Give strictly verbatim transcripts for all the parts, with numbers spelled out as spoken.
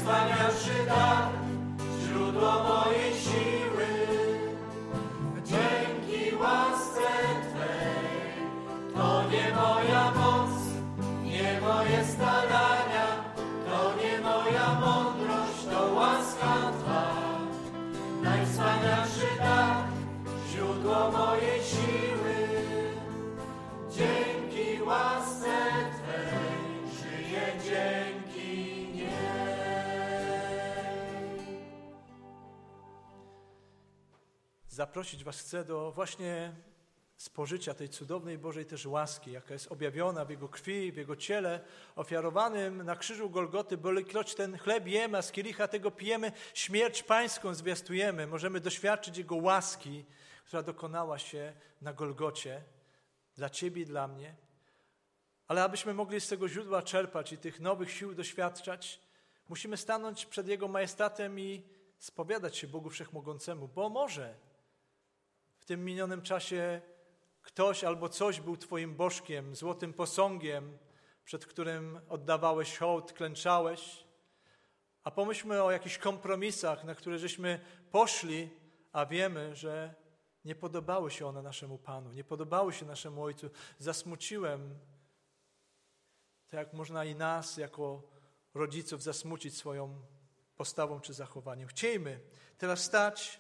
najwspanialszy dar, źródło mojej siły. Dzięki łasce Twej, to nie moja moc, nie moje starania, to nie moja mądrość, to łaska Twa. Najwspanialszy dar, źródło mojej siły. Dzięki łasce Twej żyję dzięki niej. Zaprosić was chcę do właśnie spożycia tej cudownej Bożej też łaski, jaka jest objawiona w Jego krwi, w Jego ciele, ofiarowanym na krzyżu Golgoty, bo ilekroć ten chleb jemy, a z kielicha tego pijemy, śmierć Pańską zwiastujemy. Możemy doświadczyć Jego łaski, która dokonała się na Golgocie dla Ciebie i dla mnie. Ale abyśmy mogli z tego źródła czerpać i tych nowych sił doświadczać, musimy stanąć przed Jego majestatem i spowiadać się Bogu Wszechmogącemu, bo może w tym minionym czasie ktoś albo coś był Twoim bożkiem, złotym posągiem, przed którym oddawałeś hołd, klęczałeś. A pomyślmy o jakichś kompromisach, na które żeśmy poszli, a wiemy, że nie podobały się one naszemu Panu, nie podobały się naszemu Ojcu. Zasmuciłem, tak jak można i nas jako rodziców zasmucić swoją postawą czy zachowaniem. Chciejmy teraz stać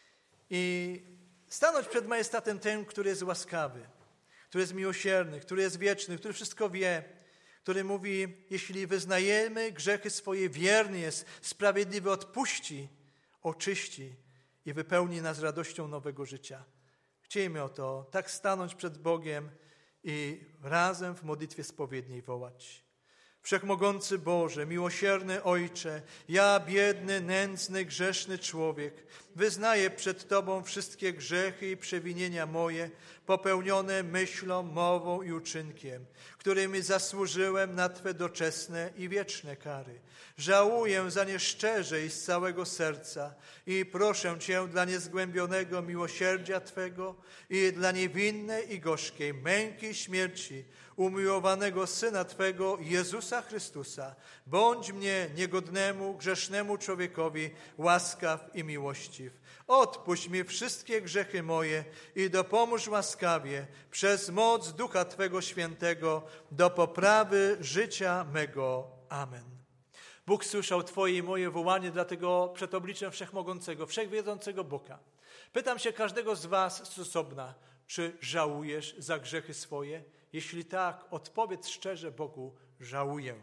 i stanąć przed majestatem tym, który jest łaskawy, który jest miłosierny, który jest wieczny, który wszystko wie, który mówi, jeśli wyznajemy grzechy swoje, wierny jest, sprawiedliwy, odpuści, oczyści i wypełni nas radością nowego życia. Chciejmy o to tak stanąć przed Bogiem i razem w modlitwie spowiedniej wołać. Wszechmogący Boże, miłosierny Ojcze, ja biedny, nędzny, grzeszny człowiek, wyznaję przed Tobą wszystkie grzechy i przewinienia moje, popełnione myślą, mową i uczynkiem, którymi zasłużyłem na Twe doczesne i wieczne kary. Żałuję za nie szczerze i z całego serca i proszę Cię dla niezgłębionego miłosierdzia Twego i dla niewinnej i gorzkiej męki i śmierci umiłowanego Syna Twego, Jezusa Chrystusa, bądź mnie, niegodnemu, grzesznemu człowiekowi, łaskaw i miłościw. Odpuść mi wszystkie grzechy moje i dopomóż łaskawie przez moc Ducha Twego Świętego do poprawy życia mego. Amen. Bóg słyszał Twoje i moje wołanie, dlatego przed obliczem Wszechmogącego, Wszechwiedzącego Boga. Pytam się każdego z Was z osobna, czy żałujesz za grzechy swoje? Jeśli tak, odpowiedz szczerze Bogu, żałuję.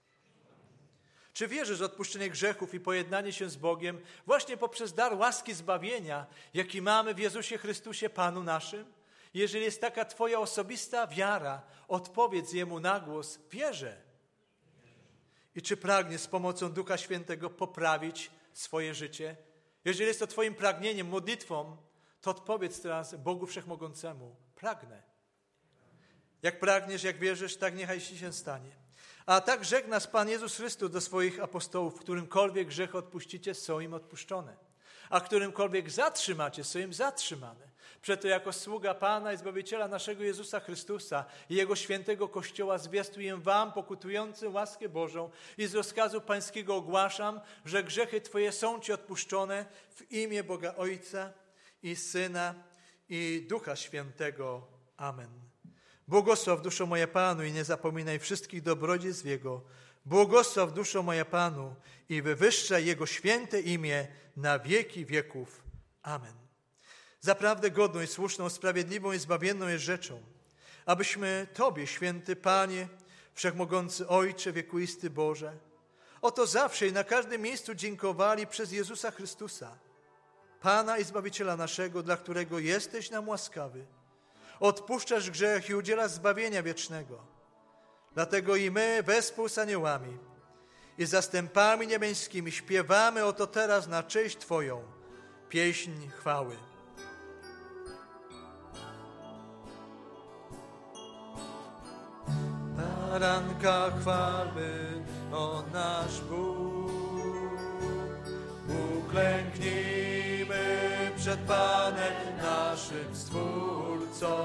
Czy wierzysz, że odpuszczenie grzechów i pojednanie się z Bogiem właśnie poprzez dar łaski zbawienia, jaki mamy w Jezusie Chrystusie, Panu naszym? Jeżeli jest taka Twoja osobista wiara, odpowiedz Jemu na głos, wierzę. I czy pragniesz z pomocą Ducha Świętego poprawić swoje życie? Jeżeli jest to Twoim pragnieniem, modlitwą, to odpowiedz teraz Bogu Wszechmogącemu, pragnę. Jak pragniesz, jak wierzysz, tak niechaj się stanie. A tak rzekł nas Pan Jezus Chrystus do swoich apostołów, w którymkolwiek grzech odpuścicie, są im odpuszczone. A którymkolwiek zatrzymacie, są im zatrzymane. Przeto jako sługa Pana i Zbawiciela naszego Jezusa Chrystusa i Jego świętego Kościoła zwiastuję wam, pokutującym, łaskę Bożą i z rozkazu Pańskiego ogłaszam, że grzechy Twoje są Ci odpuszczone w imię Boga Ojca i Syna i Ducha Świętego. Amen. Błogosław duszo moja Panu i nie zapominaj wszystkich dobrodziejstw Jego. Błogosław duszo moja Panu i wywyższaj Jego święte imię na wieki wieków. Amen. Zaprawdę godną i słuszną, sprawiedliwą i zbawienną jest rzeczą, abyśmy Tobie, święty Panie, wszechmogący Ojcze, wiekuisty Boże, oto zawsze i na każdym miejscu dziękowali przez Jezusa Chrystusa, Pana i Zbawiciela naszego, dla którego jesteś nam łaskawy. Odpuszczasz grzech i udzielasz zbawienia wiecznego. Dlatego i my wespół z aniołami i zastępami niebieskimi śpiewamy oto teraz na cześć Twoją pieśń chwały. Baranka chwalmy, o nasz Bóg. Uklęknijmy przed Panem naszym Stwórcą.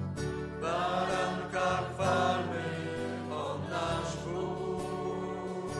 Baranka chwalmy, o nasz Bóg.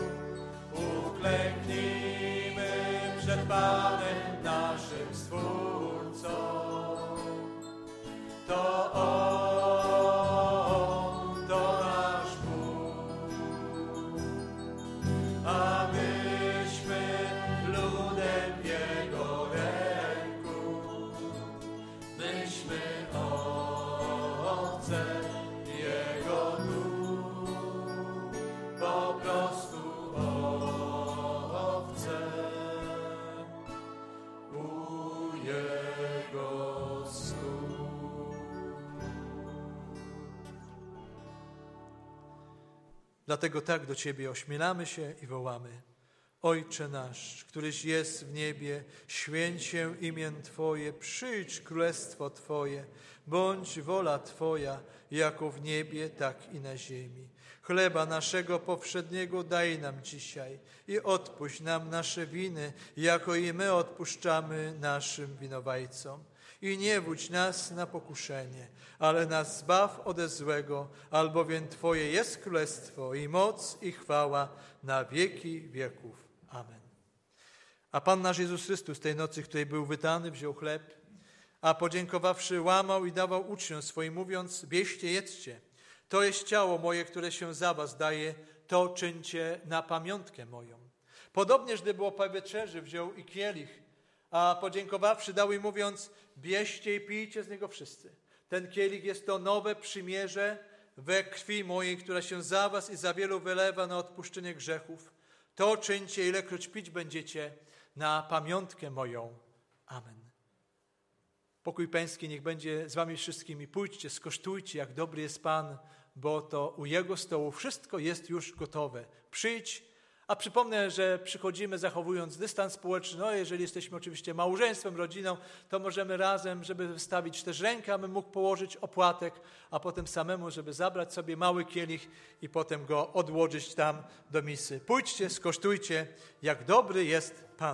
Dlatego tak do Ciebie ośmielamy się i wołamy. Ojcze nasz, któryś jest w niebie, święć się imię Twoje, przyjdź królestwo Twoje, bądź wola Twoja, jako w niebie, tak i na ziemi. Chleba naszego powszedniego daj nam dzisiaj i odpuść nam nasze winy, jako i my odpuszczamy naszym winowajcom. I nie wódź nas na pokuszenie, ale nas zbaw ode złego, albowiem Twoje jest królestwo i moc i chwała na wieki wieków. Amen. A Pan nasz Jezus Chrystus tej nocy, której był wydany, wziął chleb, a podziękowawszy łamał i dawał uczniom swoim, mówiąc: bierzcie, jedzcie. To jest ciało moje, które się za was daje, to czyńcie na pamiątkę moją. Podobnież, gdy było po wieczerzy, wziął i kielich, a podziękowawszy dał im, mówiąc: bierzcie i pijcie z niego wszyscy. Ten kielich jest to nowe przymierze we krwi mojej, która się za was i za wielu wylewa na odpuszczenie grzechów. To czyńcie, ilekroć pić będziecie, na pamiątkę moją. Amen. Pokój Pański niech będzie z wami wszystkimi. Pójdźcie, skosztujcie, jak dobry jest Pan, bo to u Jego stołu wszystko jest już gotowe. Przyjdź, a przypomnę, że przychodzimy zachowując dystans społeczny. No, jeżeli jesteśmy oczywiście małżeństwem, rodziną, to możemy razem, żeby wystawić też rękę, aby mógł położyć opłatek, a potem samemu, żeby zabrać sobie mały kielich i potem go odłożyć tam do misy. Pójdźcie, skosztujcie, jak dobry jest Pan.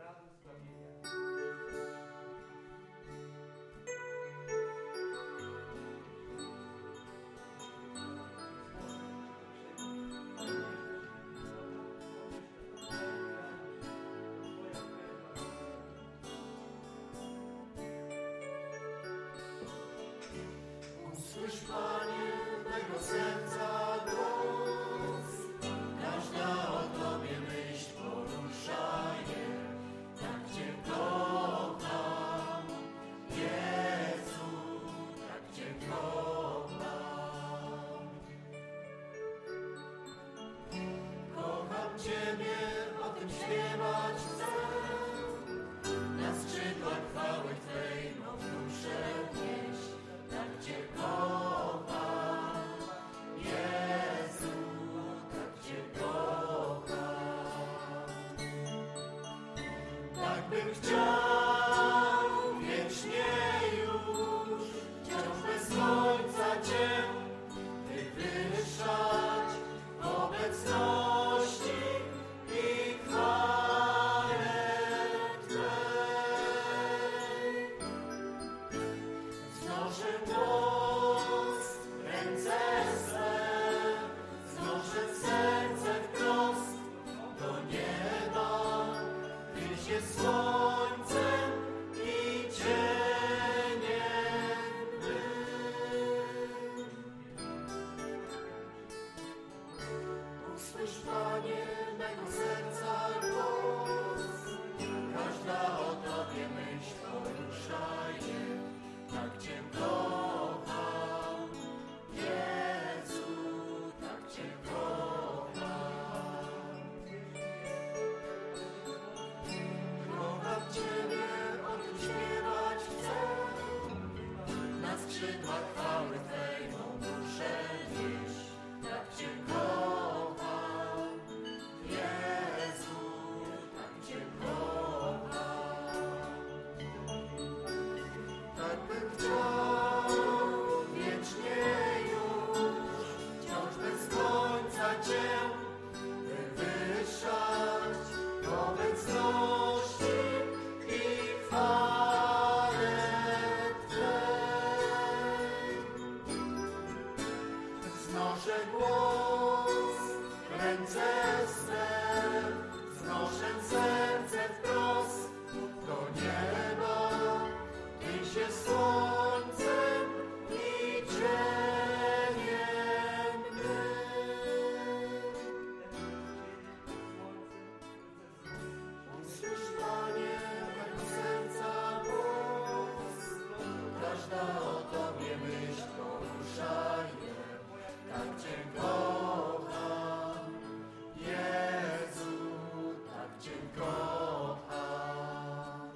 Usłysz, Panie, mego serca głos, każda o Tobie myśl poruszaje, tak Cię kocham, Jezu, tak Cię kocham. Kocham Ciebie, o tym śpiewać chcę, na skrzydłach chwały Twej mą duszę nieść. Tak Cię kocham, Jezu, tak Cię kocham. Tak bym chciał wiecznie już, wciąż bez końca Cię wywyższać w obecności i chwale Twej. Znoszę głos, ręce swe, znoszę serce wprost do nieba. Tyś jest słońcem i cieniem mym. Usłysz, Panie, mego serca głos, każda o Tobie myśl poruszaje. Tak Cię kocham, Jezu, tak Cię kocham. Kocham Ciebie, o tym śpiewać chcę, na skrzydłach chwały Twej mą duszę nieść. Tak Cię kocham, Jezu, tak Cię kocham. Tak bym chciał wiecznie już, wciąż bez końca Cię wywyższać w obecności i chwale Twej. Znoszę głos, ręce swe, znoszę serce wprost do nieba. Tyś jest słońcem i cieniem mym. Usłysz, Panie, mego serca głos, każda o Tobie myśl poruszaje. Tak Cię kocham, Jezu, tak Cię kocham.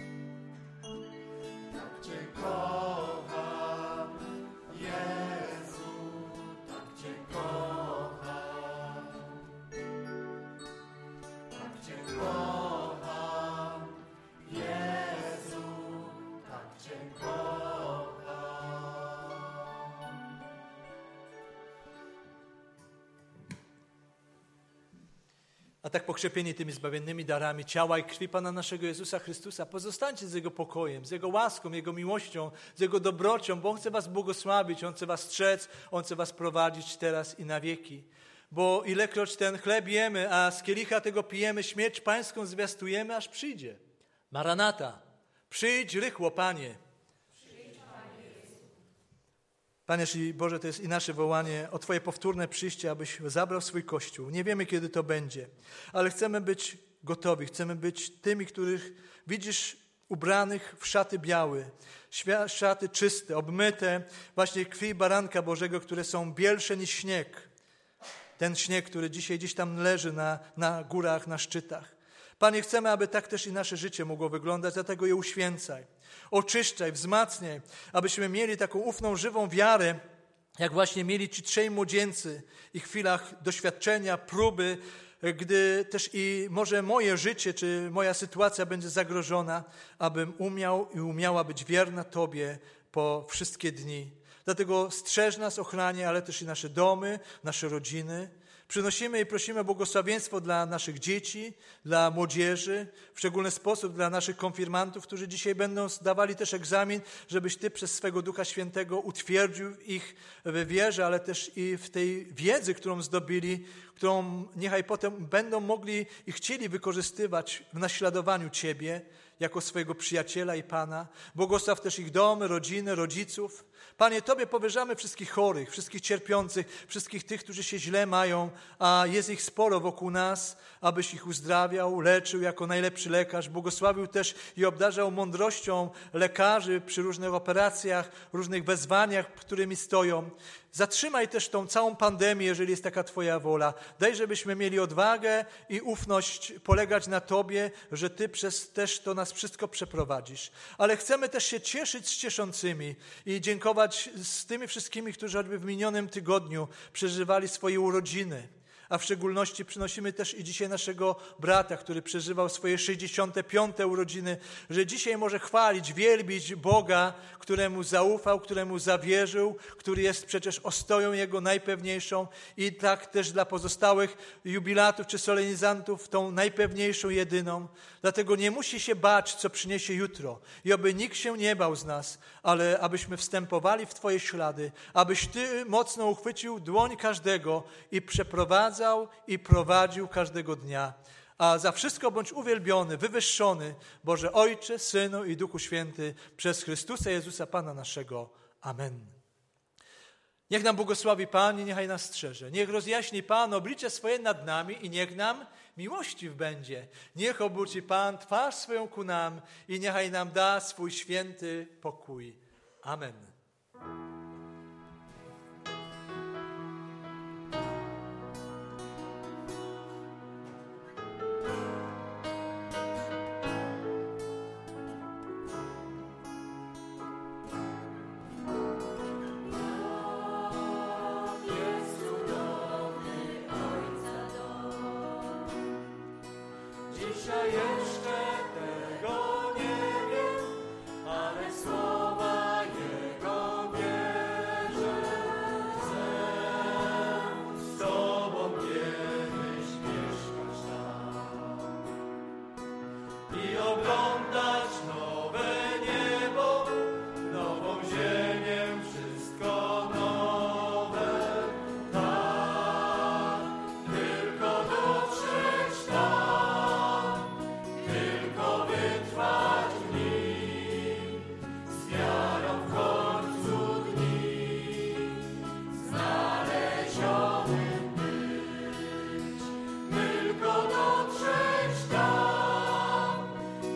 Tak Cię kocham, Jezu, tak Cię kocham. Tak Cię kocham, Jezu, tak Cię kocham. A tak pokrzepieni tymi zbawiennymi darami ciała i krwi Pana naszego Jezusa Chrystusa, pozostańcie z Jego pokojem, z Jego łaską, Jego miłością, z Jego dobrocią, bo On chce was błogosławić, On chce was strzec, On chce was prowadzić teraz i na wieki. Bo ilekroć ten chleb jemy, a z kielicha tego pijemy, śmierć Pańską zwiastujemy, aż przyjdzie. Maranata, przyjdź rychło, Panie. Panie Boże, to jest i nasze wołanie o Twoje powtórne przyjście, abyś zabrał swój Kościół. Nie wiemy, kiedy to będzie, ale chcemy być gotowi, chcemy być tymi, których widzisz ubranych w szaty białe, szaty czyste, obmyte właśnie krwi baranka Bożego, które są bielsze niż śnieg. Ten śnieg, który dzisiaj gdzieś tam leży na, na górach, na szczytach. Panie, chcemy, aby tak też i nasze życie mogło wyglądać, dlatego je uświęcaj. Oczyszczaj, wzmacniaj, abyśmy mieli taką ufną, żywą wiarę, jak właśnie mieli ci trzej młodzieńcy i w chwilach doświadczenia, próby, gdy też i może moje życie, czy moja sytuacja będzie zagrożona, abym umiał i umiała być wierna Tobie po wszystkie dni. Dlatego strzeż nas, ochranie, ale też i nasze domy, nasze rodziny. Przynosimy i prosimy o błogosławieństwo dla naszych dzieci, dla młodzieży, w szczególny sposób dla naszych konfirmantów, którzy dzisiaj będą zdawali też egzamin, żebyś Ty przez swego Ducha Świętego utwierdził ich w wierze, ale też i w tej wiedzy, którą zdobyli, którą niechaj potem będą mogli i chcieli wykorzystywać w naśladowaniu Ciebie jako swojego przyjaciela i Pana. Błogosław też ich domy, rodziny, rodziców. Panie, Tobie powierzamy wszystkich chorych, wszystkich cierpiących, wszystkich tych, którzy się źle mają, a jest ich sporo wokół nas, abyś ich uzdrawiał, leczył jako najlepszy lekarz. Błogosławił też i obdarzał mądrością lekarzy przy różnych operacjach, różnych wezwaniach, którymi stoją. Zatrzymaj też tą całą pandemię, jeżeli jest taka Twoja wola. Daj, żebyśmy mieli odwagę i ufność polegać na Tobie, że Ty przez też to nas wszystko przeprowadzisz. Ale chcemy też się cieszyć z cieszącymi i dziękować z tymi wszystkimi, którzy choćby w minionym tygodniu przeżywali swoje urodziny. A w szczególności przynosimy też i dzisiaj naszego brata, który przeżywał swoje sześćdziesiąte piąte urodziny, że dzisiaj może chwalić, wielbić Boga, któremu zaufał, któremu zawierzył, który jest przecież ostoją Jego najpewniejszą i tak też dla pozostałych jubilatów czy solenizantów tą najpewniejszą, jedyną. Dlatego nie musi się bać, co przyniesie jutro i aby nikt się nie bał z nas, ale abyśmy wstępowali w Twoje ślady, abyś Ty mocno uchwycił dłoń każdego i przeprowadzał i prowadził każdego dnia. A za wszystko bądź uwielbiony, wywyższony, Boże Ojcze, Synu i Duchu Święty, przez Chrystusa Jezusa Pana naszego. Amen. Niech nam błogosławi Pan i niechaj nas strzeże. Niech rozjaśni Pan oblicze swoje nad nami i niech nam miłościw będzie. Niech obróci Pan twarz swoją ku nam i niechaj nam da swój święty pokój. Amen. Dzisiaj jeszcze tego nie wiem, ale słowa Jego wierzę. Chcę z Tobą kiedyś mieszkać tam i oglądać nowe niebo, nową ziemię, wszystko nowe. Tak, tylko dotrzeć tam, tylko wytrwać w nim, z wiarą w końcu dni, znalezionym być. Tylko dotrzeć tam,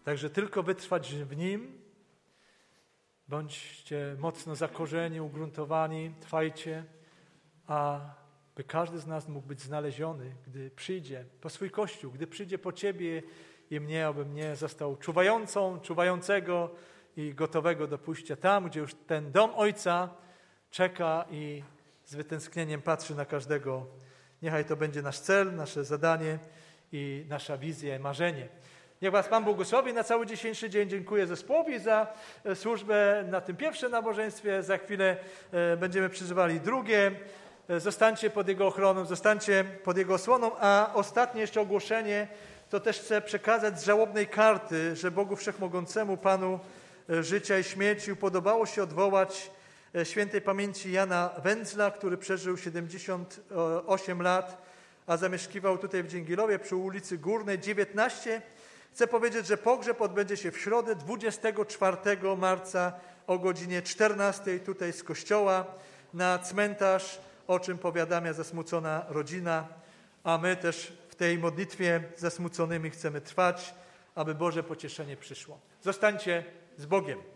Także tylko wytrwać w Nim. Bądźcie mocno zakorzeni, ugruntowani, trwajcie, a by każdy z nas mógł być znaleziony, gdy przyjdzie po swój Kościół, gdy przyjdzie po Ciebie i mnie, aby mnie został czuwającą, czuwającego i gotowego do pójścia tam, gdzie już ten dom Ojca czeka i z wytęsknieniem patrzy na każdego. Niechaj to będzie nasz cel, nasze zadanie i nasza wizja, marzenie. Niech Was Pan błogosławi na cały dzisiejszy dzień. Dziękuję zespołowi za służbę na tym pierwszym nabożeństwie. Za chwilę będziemy przeżywali drugie. Zostańcie pod Jego ochroną, zostańcie pod Jego osłoną. A ostatnie jeszcze ogłoszenie, to też chcę przekazać z żałobnej karty, że Bogu Wszechmogącemu, Panu życia i śmierci upodobało się odwołać świętej pamięci Jana Wędzla, który przeżył siedemdziesiąt osiem lat, a zamieszkiwał tutaj w Dzięgielowie przy ulicy Górnej dziewiętnaście. Chcę powiedzieć, że pogrzeb odbędzie się w środę dwudziestego czwartego marca o godzinie czternastej tutaj z kościoła na cmentarz, o czym powiadamia zasmucona rodzina, a my też w tej modlitwie zasmuconymi chcemy trwać, aby Boże pocieszenie przyszło. Zostańcie z Bogiem.